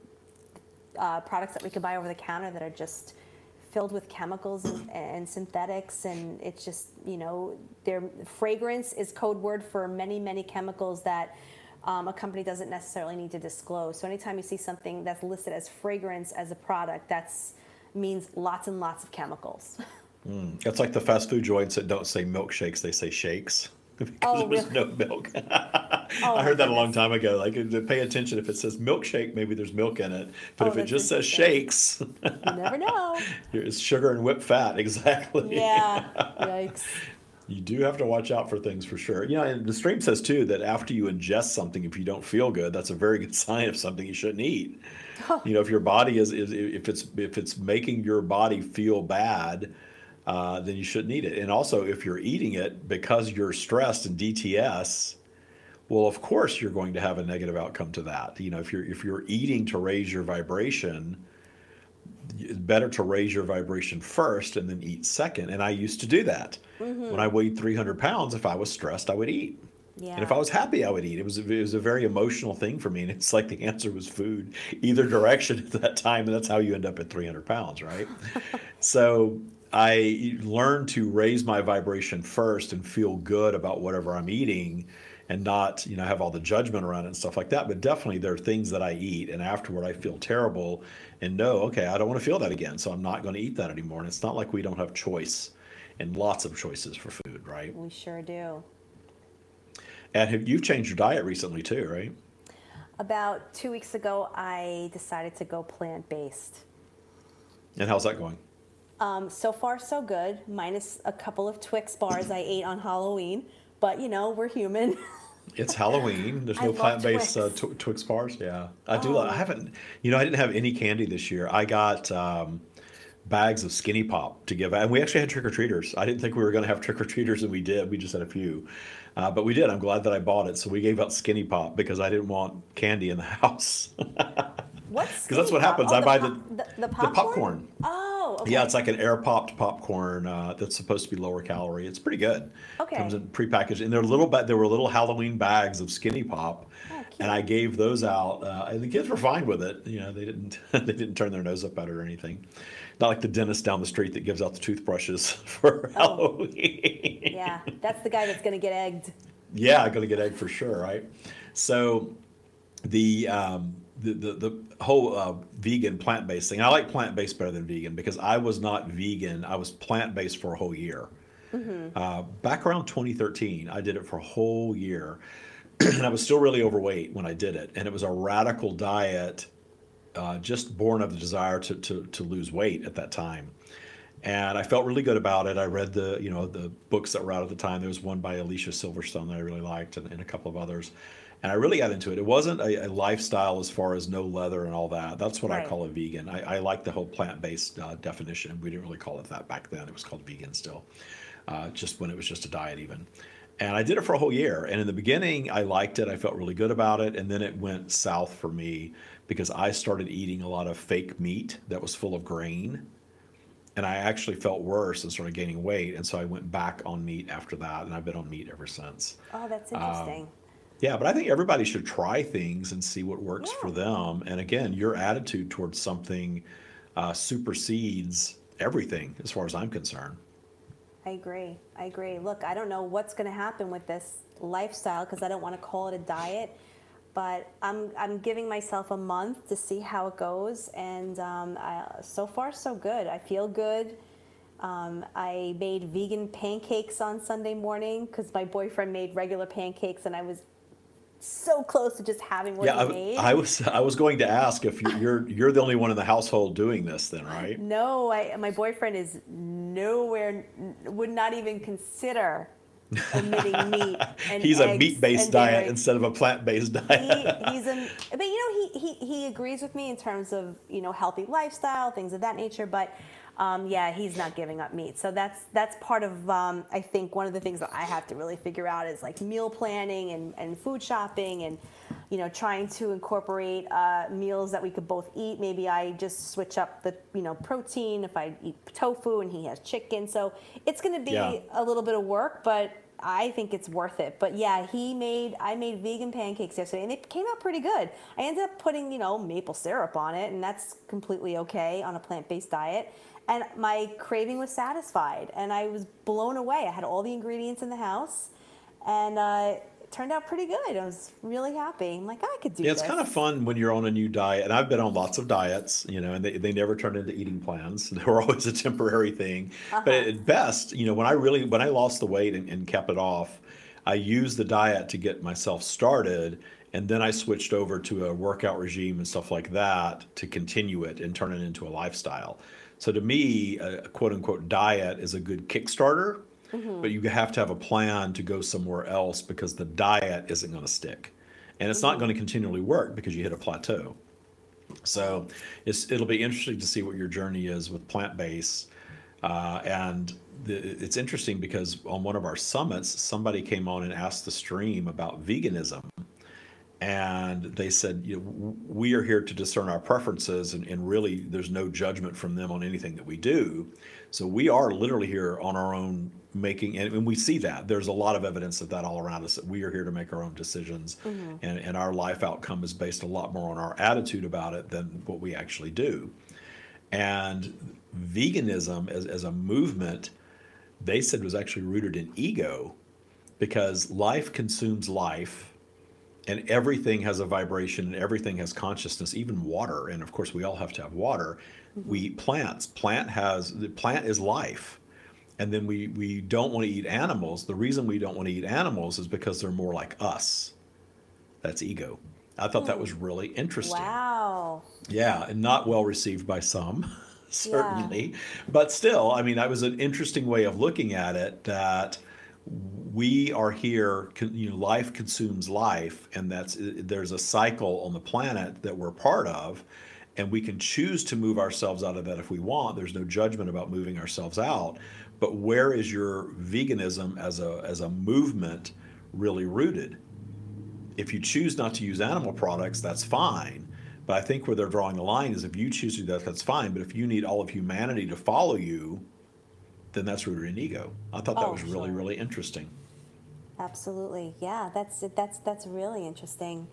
uh, products that we can buy over the counter that are just filled with chemicals and, and synthetics, and it's just, you know, their fragrance is code word for many, many chemicals that um, a company doesn't necessarily need to disclose. So anytime you see something that's listed as fragrance as a product, that's means lots and lots of chemicals. mm, it's like the fast food joints that don't say milkshakes, they say shakes. Because Oh, there's really? no milk. Oh, I my heard that a long goodness. time ago. Like, to pay attention, if it says milkshake, maybe there's milk in it. But Oh, if it that's just says interesting. shakes, You never know. it's sugar and whipped fat. Exactly. Yeah. Yikes. You do have to watch out for things for sure. You know, and the stream says too that after you ingest something, if you don't feel good, that's a very good sign of something you shouldn't eat. You know, if your body is, is if it's if it's making your body feel bad, uh, then you shouldn't eat it. And also, if you're eating it because you're stressed and D T S, well, of course you're going to have a negative outcome to that. You know, if you're if you're eating to raise your vibration, it's better to raise your vibration first and then eat second. And I used to do that. Mhm. When I weighed three hundred pounds, if I was stressed, I would eat. Yeah. And if I was happy, I would eat. It was, it was a very emotional thing for me. And it's like the answer was food, either direction at that time. And that's how you end up at three hundred pounds, right? So I learned to raise my vibration first and feel good about whatever I'm eating and not, you know, have all the judgment around it and stuff like that. But definitely there are things that I eat and afterward I feel terrible and know, okay, I don't want to feel that again. So I'm not going to eat that anymore. And it's not like we don't have choice and lots of choices for food, right? We sure do. And have, you've changed your diet recently too, right? About two weeks ago, I decided to go plant-based. And how's that going? Um, so far, so good, minus a couple of Twix bars I ate on Halloween. But, you know, we're human. It's Halloween. There's I no love plant-based uh, Twix. tw- Twix bars. Yeah, I do. Oh. Love, I haven't. You know, I didn't have any candy this year. I got um, bags of Skinny Pop to give, and we actually had trick or treaters. I didn't think we were going to have trick or treaters, and we did. We just had a few, uh, but we did. I'm glad that I bought it. So we gave out Skinny Pop because I didn't want candy in the house. What's Because that's what Skinny Pop? happens. Oh, I buy pop- the the, the the popcorn. popcorn. Oh, okay. Yeah, it's like an air popped popcorn uh, that's supposed to be lower calorie. It's pretty good. Okay. Comes in prepackaged, and they're little. Ba- there were little Halloween bags of Skinny Pop, Oh, and I gave those out, uh, and the kids were fine with it. You know, they didn't they didn't turn their nose up at it or anything. Not like the dentist down the street that gives out the toothbrushes for Halloween. Yeah, that's the guy that's going to get egged. Yeah, I'm gonna get egg for sure, right? So the um, the, the the whole uh, vegan plant-based thing. I like plant-based better than vegan because I was not vegan. I was plant-based for a whole year. Mm-hmm. Uh, back around twenty thirteen, I did it for a whole year, and I was still really overweight when I did it. And it was a radical diet, uh, just born of the desire to to to lose weight at that time. And I felt really good about it. I read the, you know, the books that were out at the time. There was one by Alicia Silverstone that I really liked, and, and a couple of others. And I really got into it. It wasn't a, a lifestyle as far as no leather and all that. That's what Right. I call a vegan. I, I like the whole plant-based uh, definition. We didn't really call it that back then. It was called vegan still, uh, just when it was just a diet even. And I did it for a whole year. And in the beginning, I liked it. I felt really good about it. And then it went south for me because I started eating a lot of fake meat that was full of grain. and I actually felt worse and started gaining weight. And so I went back on meat after that, and I've been on meat ever since. Oh, that's Um, interesting. Yeah, but I think everybody should try things and see what works for them. And again, your attitude towards something uh, supersedes everything as far as I'm concerned. I agree. I agree. Look, I don't know what's going to happen with this lifestyle because I don't want to call it a diet, but I'm I'm giving myself a month to see how it goes, and um, I, so far so good. I feel good. Um, I made vegan pancakes on Sunday morning because my boyfriend made regular pancakes, and I was so close to just having what Yeah, he made. I, I was I was going to ask if you- you're you're the only one in the household doing this, then, right? No, I, my boyfriend is nowhere, would not even consider omitting meat and He's a eggs meat-based and diet dairy. instead of a plant-based diet. He, he's a, but you know, he, he, he agrees with me in terms of, you know, healthy lifestyle, things of that nature, but um, yeah, he's not giving up meat. So that's that's part of, um, I think, one of the things that I have to really figure out is like meal planning and, and food shopping and, you know, trying to incorporate uh, meals that we could both eat. Maybe I just switch up the, you know, protein if I eat tofu and he has chicken. So it's going to be Yeah. a little bit of work, but I think it's worth it. But yeah, he made, I made vegan pancakes yesterday and they came out pretty good. I ended up putting, you know, maple syrup on it, and that's completely okay on a plant-based diet. And my craving was satisfied and I was blown away. I had all the ingredients in the house and uh, it turned out pretty good. I was really happy. I'm like, I could do Yeah, this. it's kind of fun when you're on a new diet, and I've been on lots of diets, you know, and they, they never turned into eating plans. They were always a temporary thing. But at best, you know, when I really, when I lost the weight and, and kept it off, I used the diet to get myself started, and then I switched over to a workout regime and stuff like that to continue it and turn it into a lifestyle. So to me, a quote unquote diet is a good Kickstarter, Mhm. but you have to have a plan to go somewhere else because the diet isn't going to stick. And it's not going to continually work because you hit a plateau. So it's, it'll be interesting to see what your journey is with plant-based. Uh, and the, it's interesting because on one of our summits, somebody came on and asked the stream about veganism. And they said, you know, w- we are here to discern our preferences, and, and really there's no judgment from them on anything that we do. So we are literally here on our own making, and, and we see that. There's a lot of evidence of that all around us, that we are here to make our own decisions. Mhm. And, and our life outcome is based a lot more on our attitude about it than what we actually do. And veganism as, as a movement, they said was actually rooted in ego, because life consumes life. And everything has a vibration and everything has consciousness, even water. And of course, we all have to have water. We eat plants. Plant has, the plant is life. And then we, we don't want to eat animals. The reason we don't want to eat animals is because they're more like us. That's ego. I thought that was really interesting. Wow. Yeah, and not well received by some, certainly. But still, I mean, that was an interesting way of looking at it, that we are here, con- you know, life consumes life, and that's, there's a cycle on the planet that we're part of, and we can choose to move ourselves out of that if we want. There's no judgment about moving ourselves out. But where is your veganism as a as a movement really rooted? If you choose not to use animal products, that's fine. But I think where they're drawing the line is, if you choose to do that, that's fine. But if you need all of humanity to follow you, then that's rooted in ego. I thought that Oh, was really, sure. really interesting. Absolutely. Yeah, that's that's that's really interesting.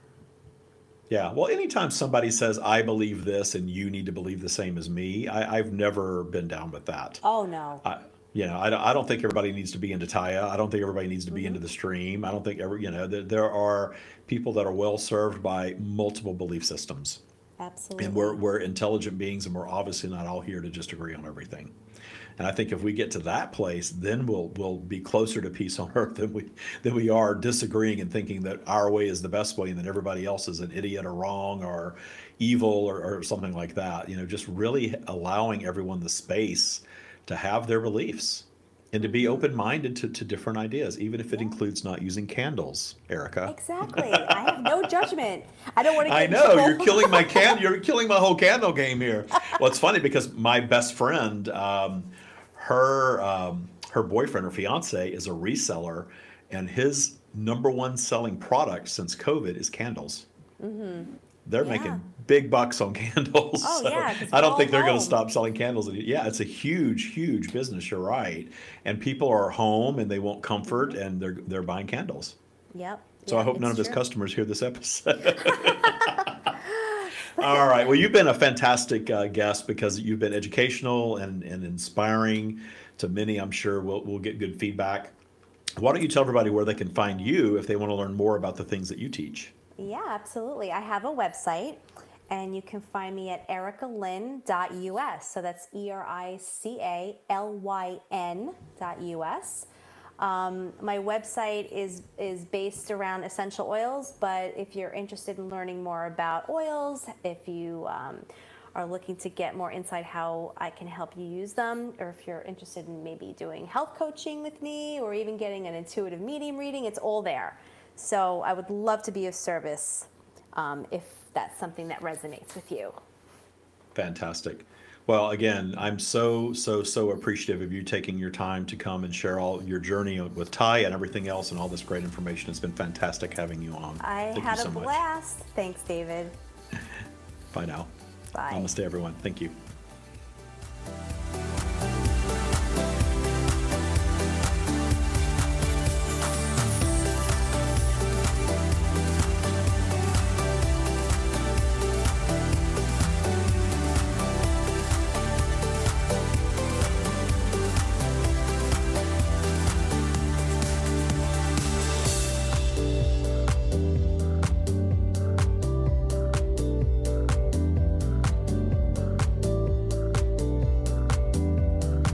Yeah. Well, anytime somebody says, I believe this and you need to believe the same as me, I, I've never been down with that. Oh no. I, you know, I, don't- I don't think everybody needs to be into Taya. I don't think everybody needs to be into the stream. I don't think ever, you know, there, there are people that are well served by multiple belief systems. Absolutely. And we're, we're intelligent beings, and we're obviously not all here to just agree on everything. And I think if we get to that place, then we'll we'll be closer to peace on earth than we than we are disagreeing and thinking that our way is the best way and that everybody else is an idiot or wrong or evil or, or something like that. You know, just really allowing everyone the space to have their beliefs and to be open-minded to, to different ideas, even if it includes not using candles, Erica. Exactly. I have no judgment. I don't want to get I in know trouble. you're killing my can. You're killing my whole candle game here. Well, it's funny because my best friend, um, her um, her boyfriend or fiance is a reseller, and his number one selling product since COVID is candles. Mm-hmm. they're Yeah. making big bucks on candles. Oh, So yeah, 'cause I don't we're think all they're going to home. stop selling candles. Yeah, it's a huge, huge business. You're right. And people are home and they want comfort, and they're they're buying candles. Yep. So Yeah, I hope none it's of his true. customers hear this episode. All right. Well, you've been a fantastic uh, guest because you've been educational and, and inspiring to many. I'm sure we'll we'll get good feedback. Why don't you tell everybody where they can find you if they want to learn more about the things that you teach? Yeah, absolutely. I have a website, and you can find me at erica lynn dot U S. So that's E R I C A L Y N dot U S. Um, my website is is based around essential oils, but if you're interested in learning more about oils, if you um, are looking to get more insight how I can help you use them, or if you're interested in maybe doing health coaching with me, or even getting an intuitive medium reading, it's all there. So I would love to be of service um, if that's something that resonates with you. Fantastic. Well, again, I'm so, so, so appreciative of you taking your time to come and share all your journey with Ty and everything else and all this great information. It's been fantastic having you on. I Thank had you so a much. blast. Thanks, David. Bye now. Bye. Namaste, everyone. Thank you.